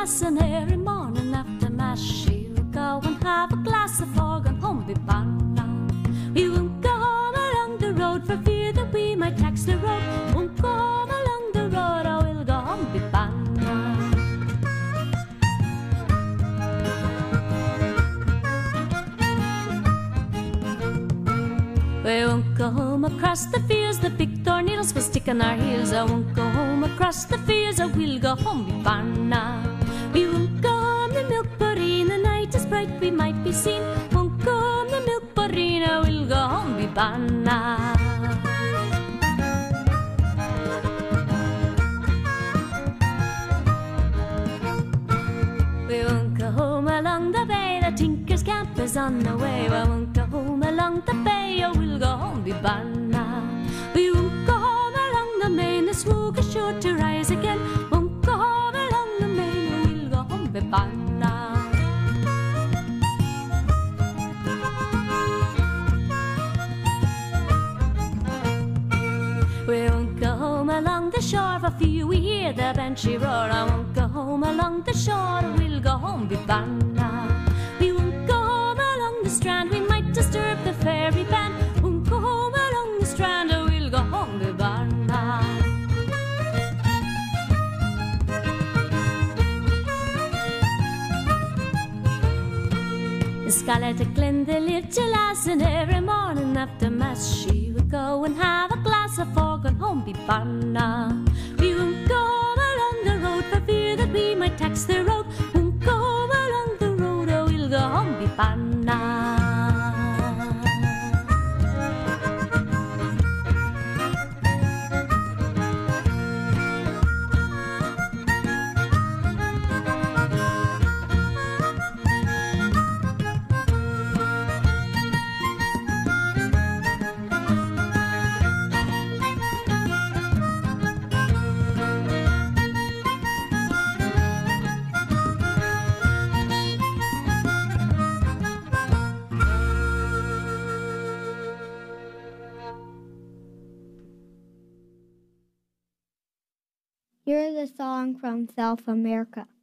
Lass, and every morning after mass she would go and have a glass of fog and home be banna. We won't go home along the road for fear that we might tax the road. Won't go home along the road, I will go home be banna. We won't go home across the fields, the big tornadoes will stick on our heels. I won't go home across the fields, I will go home be banna. We won't go home the milk bureen, the night is bright, we might be seen. Won't go home the milk bureen, I will go home be banna. We won't go home along the bay, the tinker's camp is on the way. I won't go home along the bay, I will go home be banna. We won't go home along the main, the smoke is sure to rise again. Won't go home along the main, I will go home be banna. We won't go home along the shore, for fear we hear the banshee roar. I won't go home along the shore, we'll go home be banna. We won't go home along the strand, we might disturb the fairy band. Won't go home along the strand, we'll go home be banna. In Scarlet Glen there lived a lass, and every morning after mass she would go and have a glass of fog and home be banna. We won't go home along the road for fear that we might tax the road. Won't go home along the road, or we'll go home be banna. Here's a song from South America.